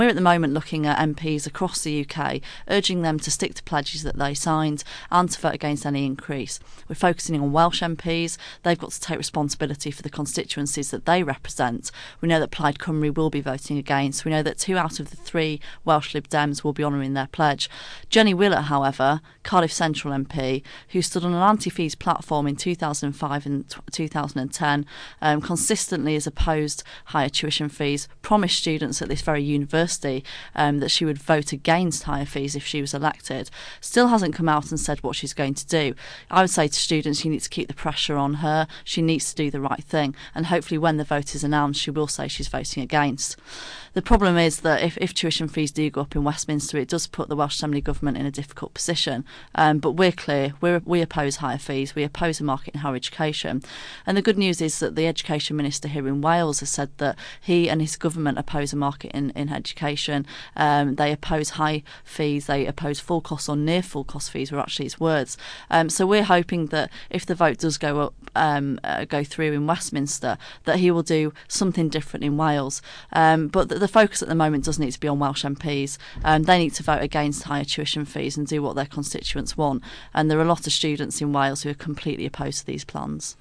We're at the moment looking at MPs across the UK, urging them to stick to pledges that they signed and to vote against any increase. We're focusing on Welsh MPs. They've got to take responsibility for the constituencies that they represent. We know that Plaid Cymru will be voting against. We know that 2 out of the 3 Welsh Lib Dems will be honouring their pledge. Jenny Willett, however, Cardiff Central MP, who stood on an anti-fees platform in 2005 and 2010, consistently has opposed higher tuition fees, promised students at this very university that she would vote against higher fees if she was elected, still hasn't come out and said what she's going to do. I would say to students, you need to keep the pressure on her. She needs to do the right thing, and hopefully when the vote is announced, she will say she's voting against. The problem is that if tuition fees do go up in Westminster, it does put the Welsh Assembly Government in a difficult position. But we're clear, we oppose higher fees, we oppose a market in higher education. And the good news is that the Education Minister here in Wales has said that he and his government oppose a market in education. They oppose high fees, they oppose full cost or near full cost fees, were actually his words. So we're hoping that if the vote does go through in Westminster, that he will do something different in Wales. But the focus at the moment does need to be on Welsh MPs. They need to vote against higher tuition fees and do what their constituents want. And there are a lot of students in Wales who are completely opposed to these plans.